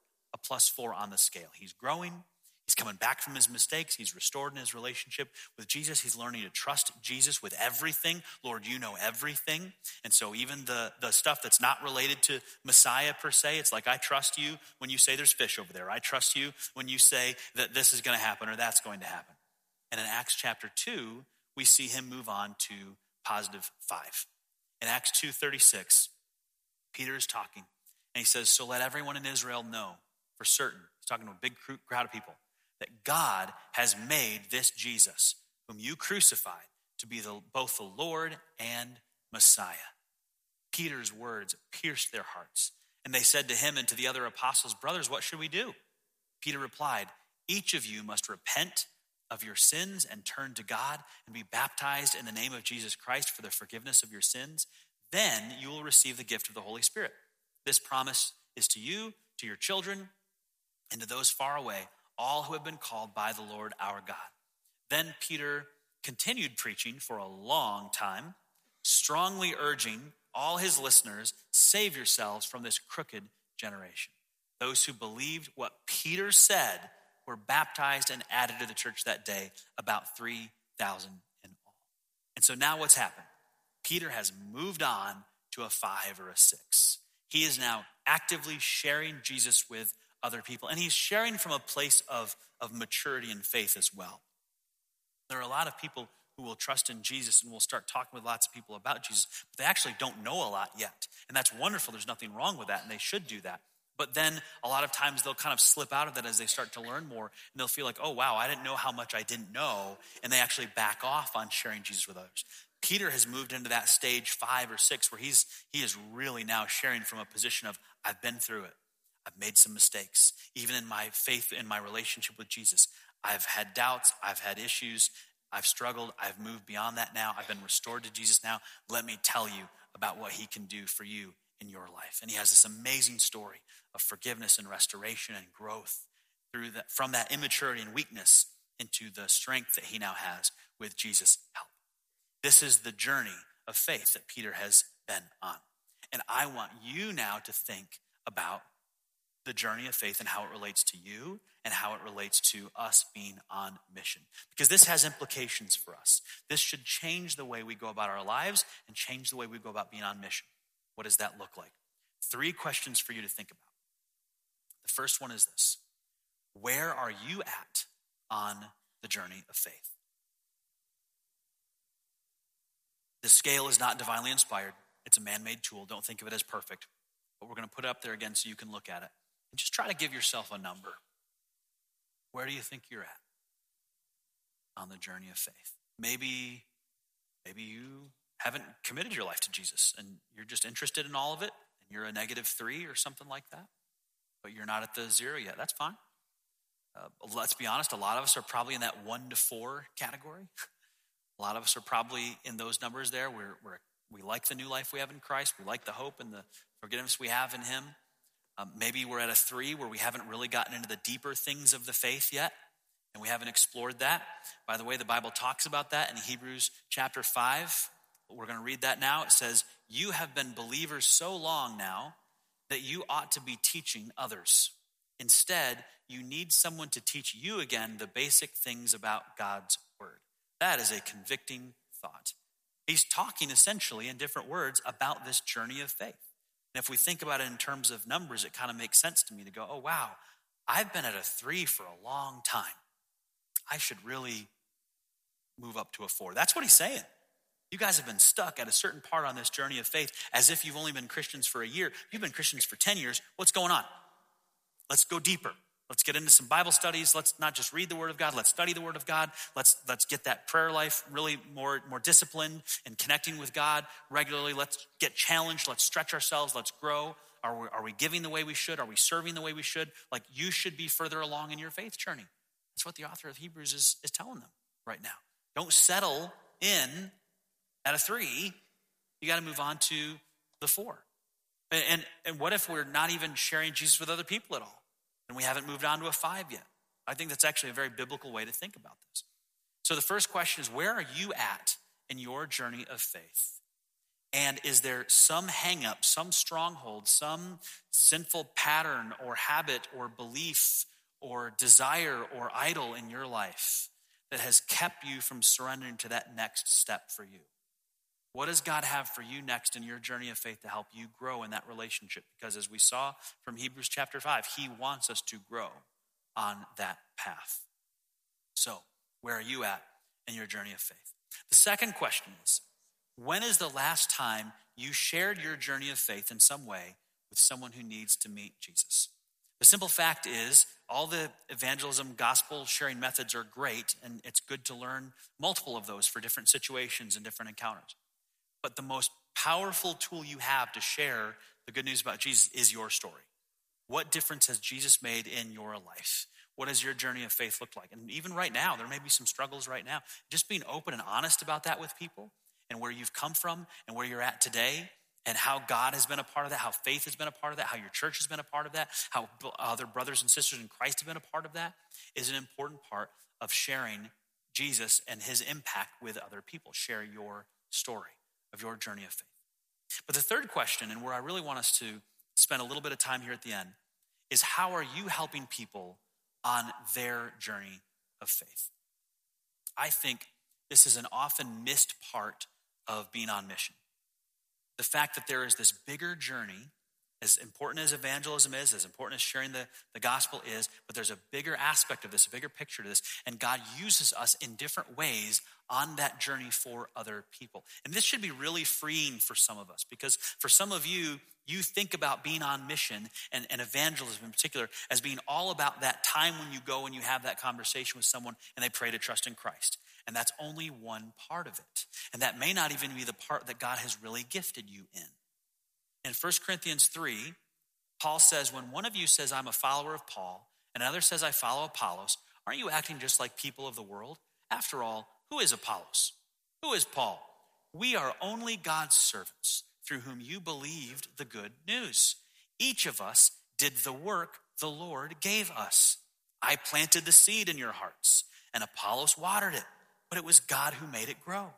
+4 on the scale. He's growing. He's coming back from his mistakes. He's restored in his relationship with Jesus. He's learning to trust Jesus with everything. Lord, you know everything. And so even the stuff that's not related to Messiah per se, it's like, I trust you when you say there's fish over there. I trust you when you say that this is going to happen or that's going to happen. And in Acts chapter 2, we see him move on to +5. In Acts 2:36, Peter is talking, and he says, "So let everyone in Israel know for certain," he's talking to a big crowd of people, "that God has made this Jesus, whom you crucified, to be both the Lord and Messiah." Peter's words pierced their hearts, and they said to him and to the other apostles, "Brothers, what should we do?" Peter replied, "Each of you must repent of your sins and turn to God and be baptized in the name of Jesus Christ for the forgiveness of your sins. Then you will receive the gift of the Holy Spirit. This promise is to you, to your children, and to those far away, all who have been called by the Lord our God." Then Peter continued preaching for a long time, strongly urging all his listeners, "Save yourselves from this crooked generation." Those who believed what Peter said were baptized and added to the church that day, about 3,000 in all. And so now what's happened? Peter has moved on to a 5 or a 6. He is now actively sharing Jesus with other people. And he's sharing from a place of maturity and faith as well. There are a lot of people who will trust in Jesus and will start talking with lots of people about Jesus, but they actually don't know a lot yet. And that's wonderful. There's nothing wrong with that, and they should do that. But then a lot of times they'll kind of slip out of that as they start to learn more, and they'll feel like, oh, wow, I didn't know how much I didn't know, and they actually back off on sharing Jesus with others. Peter has moved into that stage 5 or 6 where he is really now sharing from a position of, I've been through it. I've made some mistakes. Even in my faith, in my relationship with Jesus, I've had doubts, I've had issues, I've struggled, I've moved beyond that now, I've been restored to Jesus now. Let me tell you about what he can do for you in your life. And he has this amazing story of forgiveness and restoration and growth through that, from that immaturity and weakness into the strength that he now has with Jesus' help. This is the journey of faith that Peter has been on. And I want you now to think about the journey of faith and how it relates to you and how it relates to us being on mission. Because this has implications for us. This should change the way we go about our lives and change the way we go about being on mission. What does that look like? 3 questions for you to think about. The first one is this: where are you at on the journey of faith? The scale is not divinely inspired. It's a man-made tool. Don't think of it as perfect. But we're going to put it up there again so you can look at it. And just try to give yourself a number. Where do you think you're at on the journey of faith? Maybe you haven't committed your life to Jesus and you're just interested in all of it and you're a -3 or something like that, but you're not at the 0 yet. That's fine. Let's be honest, a lot of us are probably in that 1 to 4 category. A lot of us are probably in those numbers there. We like the new life we have in Christ. We like the hope and the forgiveness we have in him. Maybe we're at a 3 where we haven't really gotten into the deeper things of the faith yet, and we haven't explored that. By the way, the Bible talks about that in Hebrews chapter 5. We're going to read that now. It says, you have been believers so long now that you ought to be teaching others. Instead, you need someone to teach you again the basic things about God's word. That is a convicting thought. He's talking essentially in different words about this journey of faith. And if we think about it in terms of numbers, it kind of makes sense to me to go, oh, wow, I've been at a 3 for a long time. I should really move up to a 4. That's what he's saying. You guys have been stuck at a certain part on this journey of faith as if you've only been Christians for a year. You've been Christians for 10 years. What's going on? Let's go deeper. Let's get into some Bible studies. Let's not just read the Word of God. Let's study the Word of God. Let's get that prayer life really more disciplined and connecting with God regularly. Let's get challenged. Let's stretch ourselves. Let's grow. Are we giving the way we should? Are we serving the way we should? Like, you should be further along in your faith journey. That's what the author of Hebrews is telling them right now. Don't settle in at a 3. You got to move on to the 4. And what if we're not even sharing Jesus with other people at all? And we haven't moved on to a 5 yet. I think that's actually a very biblical way to think about this. So the first question is, where are you at in your journey of faith? And is there some hang up, some stronghold, some sinful pattern or habit or belief or desire or idol in your life that has kept you from surrendering to that next step for you? What does God have for you next in your journey of faith to help you grow in that relationship? Because as we saw from Hebrews chapter 5, he wants us to grow on that path. So, where are you at in your journey of faith? The second question is, when is the last time you shared your journey of faith in some way with someone who needs to meet Jesus? The simple fact is, all the evangelism, gospel sharing methods are great, and it's good to learn multiple of those for different situations and different encounters. But the most powerful tool you have to share the good news about Jesus is your story. What difference has Jesus made in your life? What does your journey of faith look like? And even right now, there may be some struggles right now. Just being open and honest about that with people and where you've come from and where you're at today and how God has been a part of that, how faith has been a part of that, how your church has been a part of that, how other brothers and sisters in Christ have been a part of that is an important part of sharing Jesus and his impact with other people. Share your story of your journey of faith. But the third question, and where I really want us to spend a little bit of time here at the end, is how are you helping people on their journey of faith? I think this is an often missed part of being on mission. The fact that there is this bigger journey As important as evangelism is, as important as sharing the gospel is, but there's a bigger aspect of this, a bigger picture to this, and God uses us in different ways on that journey for other people. And this should be really freeing for some of us, because for some of you, you think about being on mission and evangelism in particular as being all about that time when you go and you have that conversation with someone and they pray to trust in Christ. And that's only one part of it. And that may not even be the part that God has really gifted you in. In 1 Corinthians 3, Paul says, when one of you says, I'm a follower of Paul, and another says, I follow Apollos, aren't you acting just like people of the world? After all, who is Apollos? Who is Paul? We are only God's servants through whom you believed the good news. Each of us did the work the Lord gave us. I planted the seed in your hearts, and Apollos watered it, but it was God who made it grow.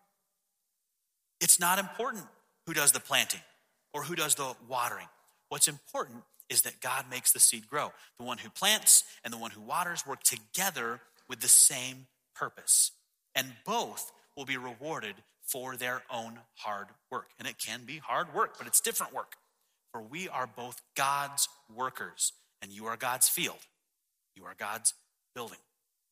It's not important who does the planting or who does the watering. What's important is that God makes the seed grow. The one who plants and the one who waters work together with the same purpose. And both will be rewarded for their own hard work. And it can be hard work, but it's different work. For we are both God's workers, and you are God's field. You are God's building.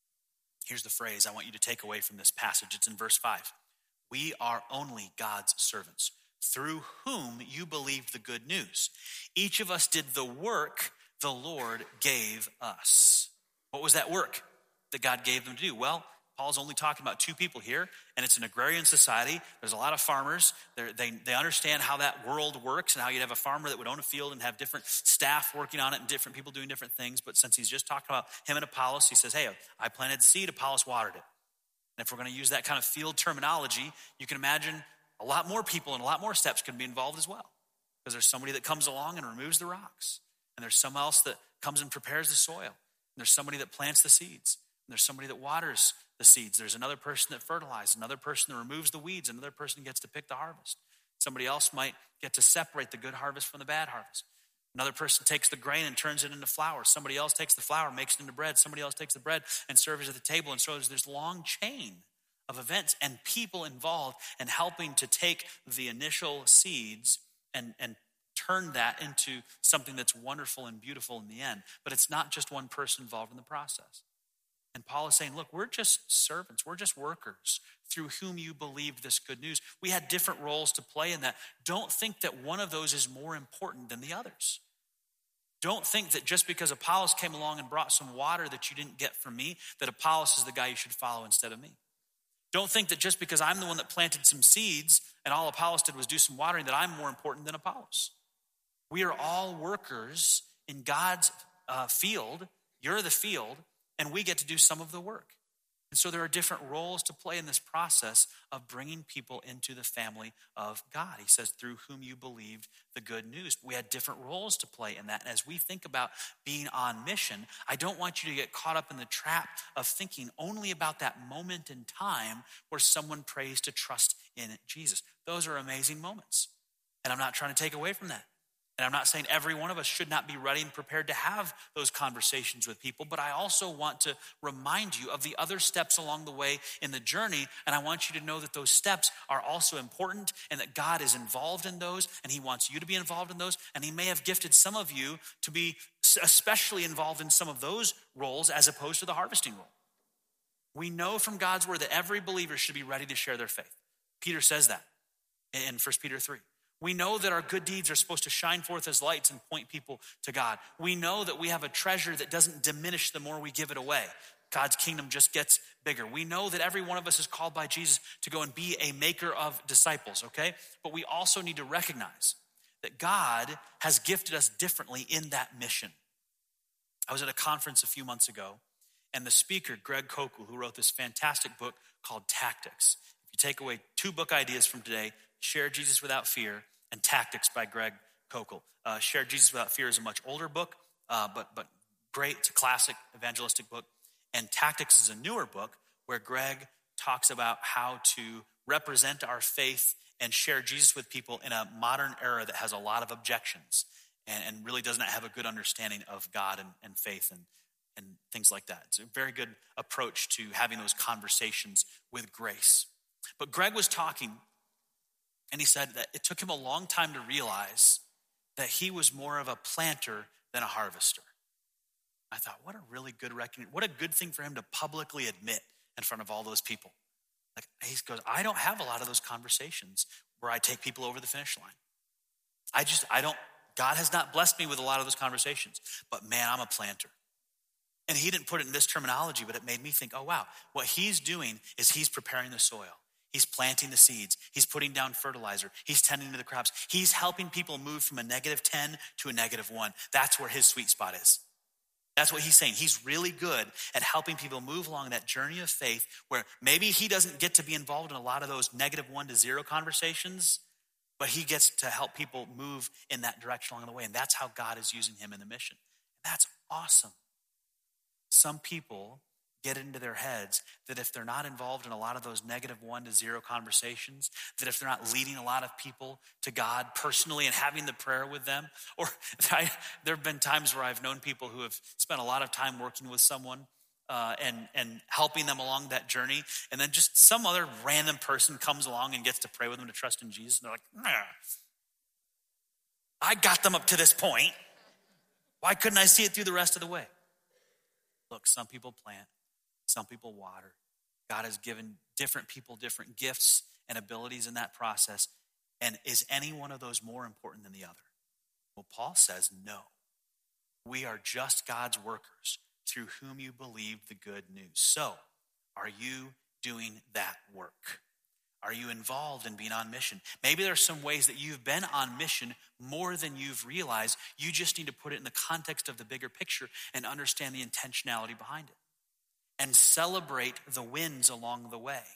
Here's the phrase I want you to take away from this passage. It's in verse 5. We are only God's servants, through whom you believed the good news. Each of us did the work the Lord gave us. What was that work that God gave them to do? Well, Paul's only talking about two people here, and it's an agrarian society. There's a lot of farmers. They understand how that world works and how you'd have a farmer that would own a field and have different staff working on it and different people doing different things. But since he's just talking about him and Apollos, he says, hey, I planted seed, Apollos watered it. And if we're going to use that kind of field terminology, you can imagine a lot more people and a lot more steps can be involved as well. Because there's somebody that comes along and removes the rocks. And there's someone else that comes and prepares the soil. And there's somebody that plants the seeds. And there's somebody that waters the seeds. There's another person that fertilizes, another person that removes the weeds, another person gets to pick the harvest. Somebody else might get to separate the good harvest from the bad harvest. Another person takes the grain and turns it into flour. Somebody else takes the flour, makes it into bread. Somebody else takes the bread and serves it at the table. And so there's this long chain of events and people involved in helping to take the initial seeds and turn that into something that's wonderful and beautiful in the end. But it's not just one person involved in the process. And Paul is saying, look, we're just servants. We're just workers through whom you believed this good news. We had different roles to play in that. Don't think that one of those is more important than the others. Don't think that just because Apollos came along and brought some water that you didn't get from me, that Apollos is the guy you should follow instead of me. Don't think that just because I'm the one that planted some seeds and all Apollos did was do some watering, that I'm more important than Apollos. We are all workers in God's field. You're the field, and we get to do some of the work. And so there are different roles to play in this process of bringing people into the family of God. He says, through whom you believed the good news. We had different roles to play in that. And as we think about being on mission, I don't want you to get caught up in the trap of thinking only about that moment in time where someone prays to trust in Jesus. Those are amazing moments. And I'm not trying to take away from that. And I'm not saying every one of us should not be ready and prepared to have those conversations with people, but I also want to remind you of the other steps along the way in the journey, and I want you to know that those steps are also important and that God is involved in those, and he wants you to be involved in those, and he may have gifted some of you to be especially involved in some of those roles as opposed to the harvesting role. We know from God's word that every believer should be ready to share their faith. Peter says that in 1 Peter 3. We know that our good deeds are supposed to shine forth as lights and point people to God. We know that we have a treasure that doesn't diminish the more we give it away. God's kingdom just gets bigger. We know that every one of us is called by Jesus to go and be a maker of disciples, okay? But we also need to recognize that God has gifted us differently in that mission. I was at a conference a few months ago, and the speaker, Greg Koukl, who wrote this fantastic book called Tactics. If you take away 2 book ideas from today, Share Jesus Without Fear and Tactics by Greg Koukl. Share Jesus Without Fear is a much older book, but great. It's a classic evangelistic book. And Tactics is a newer book where Greg talks about how to represent our faith and share Jesus with people in a modern era that has a lot of objections and really does not have a good understanding of God and faith and things like that. It's a very good approach to having those conversations with grace. But Greg was talking, and he said that it took him a long time to realize that he was more of a planter than a harvester. I thought, what a really good recognition. What a good thing for him to publicly admit in front of all those people. Like, he goes, I don't have a lot of those conversations where I take people over the finish line. God has not blessed me with a lot of those conversations, but man, I'm a planter. And he didn't put it in this terminology, but it made me think, oh wow, what he's doing is he's preparing the soil. He's planting the seeds. He's putting down fertilizer. He's tending to the crops. He's helping people move from a -10 to a -1. That's where his sweet spot is. That's what he's saying. He's really good at helping people move along that journey of faith where maybe he doesn't get to be involved in a lot of those -1 to 0 conversations, but he gets to help people move in that direction along the way. And that's how God is using him in the mission. That's awesome. Some people get into their heads that if they're not involved in a lot of those -1 to 0 conversations, that if they're not leading a lot of people to God personally and having the prayer with them, or there have been times where I've known people who have spent a lot of time working with someone and helping them along that journey, and then just some other random person comes along and gets to pray with them to trust in Jesus, and they're like, nah, I got them up to this point. Why couldn't I see it through the rest of the way? Look, some people plant. Some people water. God has given different people different gifts and abilities in that process. And is any one of those more important than the other? Well, Paul says no. We are just God's workers through whom you believe the good news. So, are you doing that work? Are you involved in being on mission? Maybe there are some ways that you've been on mission more than you've realized. You just need to put it in the context of the bigger picture and understand the intentionality behind it. And celebrate the wins along the way.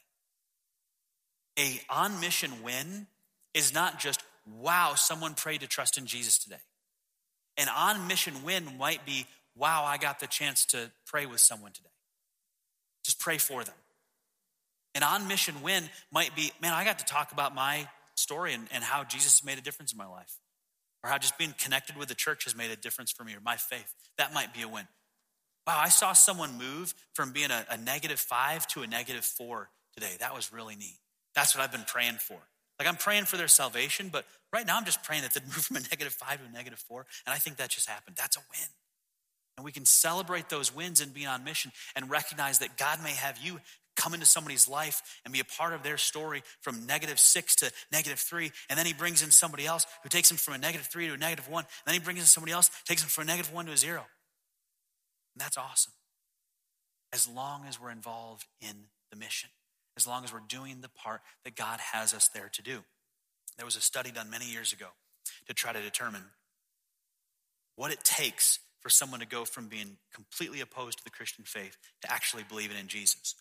A on-mission win is not just, wow, someone prayed to trust in Jesus today. An on-mission win might be, wow, I got the chance to pray with someone today. Just pray for them. An on-mission win might be, man, I got to talk about my story and how Jesus has made a difference in my life. Or how just being connected with the church has made a difference for me, or my faith. That might be a win. Wow, I saw someone move from being a -5 to a -4 today. That was really neat. That's what I've been praying for. Like, I'm praying for their salvation, but right now I'm just praying that they'd move from a -5 to a -4, and I think that just happened. That's a win. And we can celebrate those wins and be on mission and recognize that God may have you come into somebody's life and be a part of their story from -6 to -3, and then he brings in somebody else who takes him from a -3 to a -1, and then he brings in somebody else, takes him from a -1 to a 0. And that's awesome. As long as we're involved in the mission, as long as we're doing the part that God has us there to do. There was a study done many years ago to try to determine what it takes for someone to go from being completely opposed to the Christian faith to actually believing in Jesus.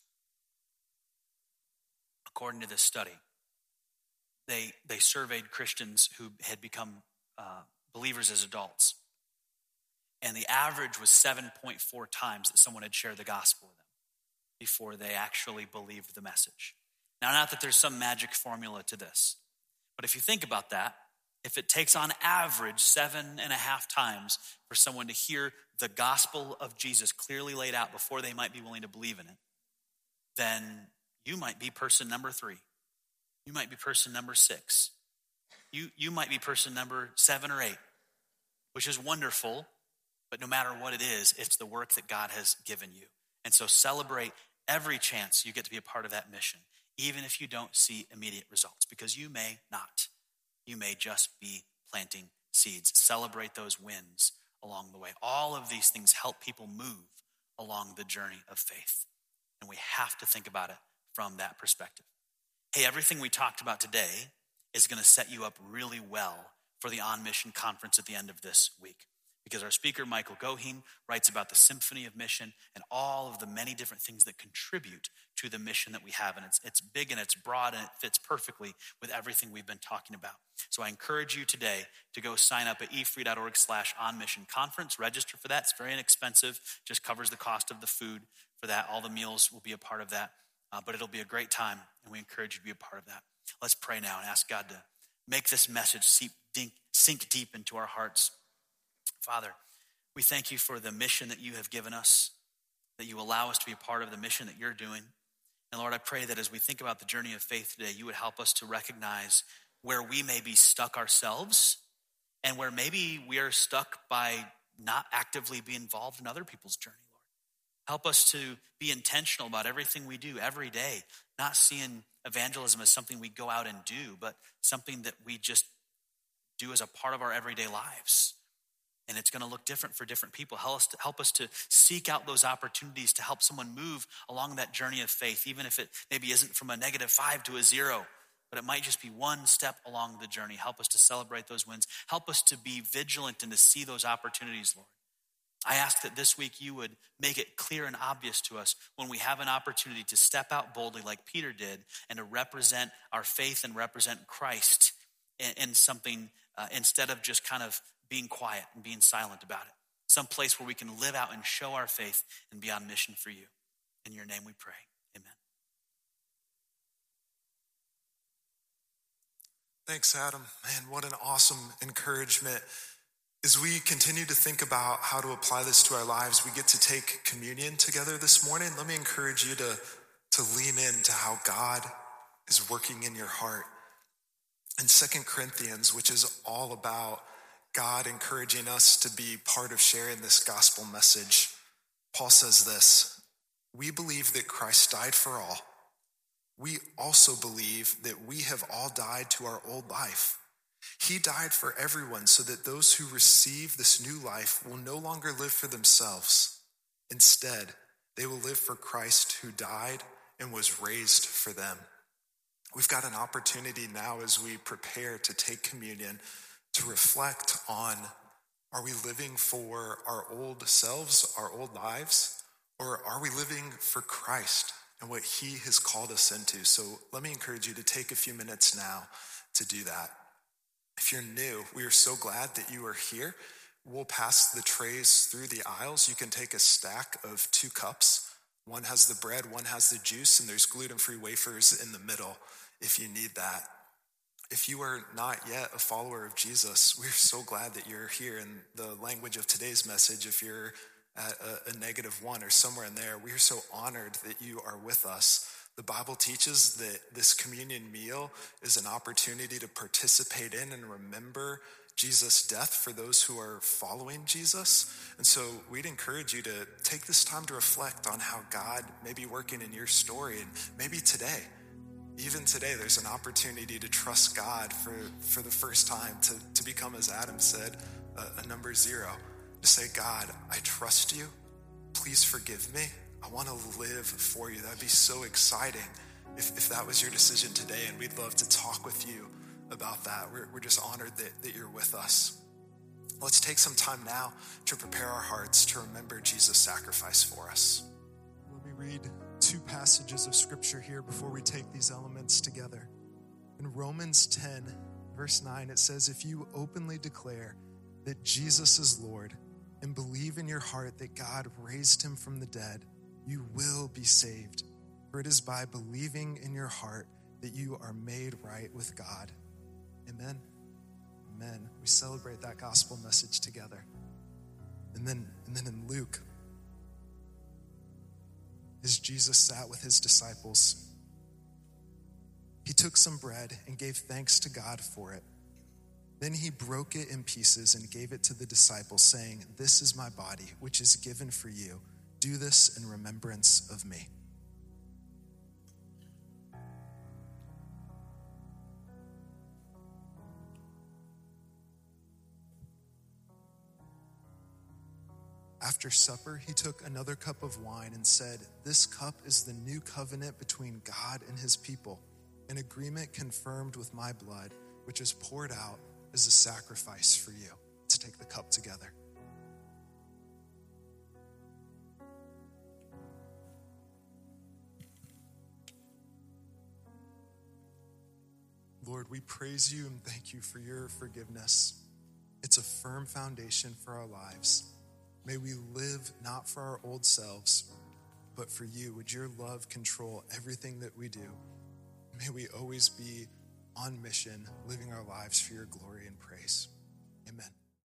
According to this study, they surveyed Christians who had become believers as adults. And the average was 7.4 times that someone had shared the gospel with them before they actually believed the message. Now, not that there's some magic formula to this, but if you think about that, if it takes on average 7.5 times for someone to hear the gospel of Jesus clearly laid out before they might be willing to believe in it, then you might be person number 3. You might be person number 6. You might be person number 7 or 8, which is wonderful. But no matter what it is, it's the work that God has given you. And so celebrate every chance you get to be a part of that mission, even if you don't see immediate results, because you may not. You may just be planting seeds. Celebrate those wins along the way. All of these things help people move along the journey of faith. And we have to think about it from that perspective. Hey, everything we talked about today is going to set you up really well for the On Mission Conference at the end of this week. Because our speaker, Michael Goheen, writes about the symphony of mission and all of the many different things that contribute to the mission that we have. And it's big and it's broad and it fits perfectly with everything we've been talking about. So I encourage you today to go sign up at efree.org/onmissionconference. Register for that. It's very inexpensive. Just covers the cost of the food for that. All the meals will be a part of that. But it'll be a great time, and we encourage you to be a part of that. Let's pray now and ask God to make this message sink deep into our hearts. Father, we thank you for the mission that you have given us, that you allow us to be a part of the mission that you're doing. And Lord, I pray that as we think about the journey of faith today, you would help us to recognize where we may be stuck ourselves and where maybe we are stuck by not actively be involved in other people's journey, Lord. Help us to be intentional about everything we do every day, not seeing evangelism as something we go out and do, but something that we just do as a part of our everyday lives. And it's going to look different for different people. Help us to seek out those opportunities to help someone move along that journey of faith, even if it maybe isn't from a -5 to a 0, but it might just be one step along the journey. Help us to celebrate those wins. Help us to be vigilant and to see those opportunities, Lord. I ask that this week you would make it clear and obvious to us when we have an opportunity to step out boldly like Peter did and to represent our faith and represent Christ in something instead of just kind of being quiet and being silent about it. Some place where we can live out and show our faith and be on mission for you. In your name we pray. Amen. Thanks, Adam. Man, what an awesome encouragement. As we continue to think about how to apply this to our lives, we get to take communion together this morning. Let me encourage you to lean into how God is working in your heart. In 2 Corinthians, which is all about God encouraging us to be part of sharing this gospel message, Paul says this: we believe that Christ died for all. We also believe that we have all died to our old life. He died for everyone so that those who receive this new life will no longer live for themselves. Instead, they will live for Christ who died and was raised for them. We've got an opportunity now as we prepare to take communion to reflect on, are we living for our old selves, our old lives, or are we living for Christ and what he has called us into? So let me encourage you to take a few minutes now to do that. If you're new, we are so glad that you are here. We'll pass the trays through the aisles. You can take a stack of 2 cups. One has the bread, one has the juice, and there's gluten-free wafers in the middle if you need that. If you are not yet a follower of Jesus, we're so glad that you're here. In the language of today's message, if you're at a -1 or somewhere in there, we are so honored that you are with us. The Bible teaches that this communion meal is an opportunity to participate in and remember Jesus' death for those who are following Jesus. And so we'd encourage you to take this time to reflect on how God may be working in your story. And maybe today, even today, there's an opportunity to trust God for the first time, to become, as Adam said, a number 0. To say, God, I trust you. Please forgive me. I want to live for you. That'd be so exciting if that was your decision today, and we'd love to talk with you about that. We're just honored that you're with us. Let's take some time now to prepare our hearts to remember Jesus' sacrifice for us. Let me read 2 passages of scripture here before we take these elements together. In Romans 10, verse 9, it says, if you openly declare that Jesus is Lord and believe in your heart that God raised him from the dead, you will be saved. For it is by believing in your heart that you are made right with God. Amen. Amen. We celebrate that gospel message together. And then in Luke, as Jesus sat with his disciples, he took some bread and gave thanks to God for it. Then he broke it in pieces and gave it to the disciples, saying, this is my body, which is given for you. Do this in remembrance of me. After supper, he took another cup of wine and said, this cup is the new covenant between God and his people, an agreement confirmed with my blood, which is poured out as a sacrifice for you. Let's take the cup together. Lord, we praise you and thank you for your forgiveness. It's a firm foundation for our lives. May we live not for our old selves, but for you. Would your love control everything that we do? May we always be on mission, living our lives for your glory and praise. Amen.